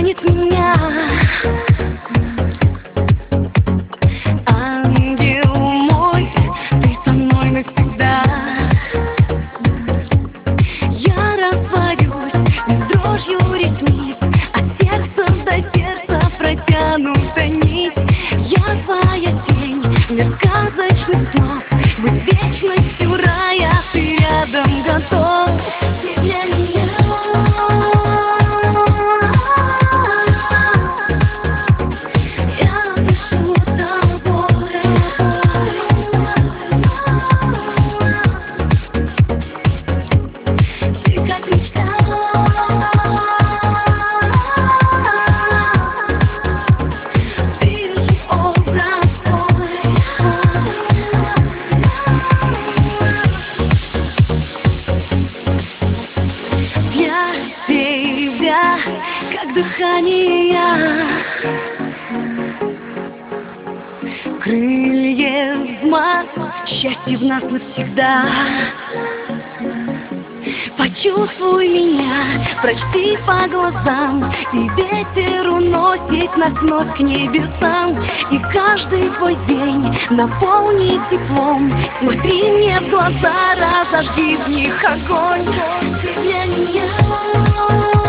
манит меня. Ангел мой, ты со мной навсегда. Я растворюсь с дрожью ресниц, от сердца до сердца протянута нить. Я твоя тень, мир сказочных снов, быть вечностью рая, ты рядом готов. Ты для меня. Я дышу тобой. Ты как мечта. Ты же образ твой. Для тебя, как дыхание, крылья взмах, счастье в нас навсегда. Почувствуй меня, прочти по глазам, и ветер уносит нас вновь к небесам. И каждый твой день наполни теплом. Смотри мне в глаза, разожги в них огонь. Ты для меня.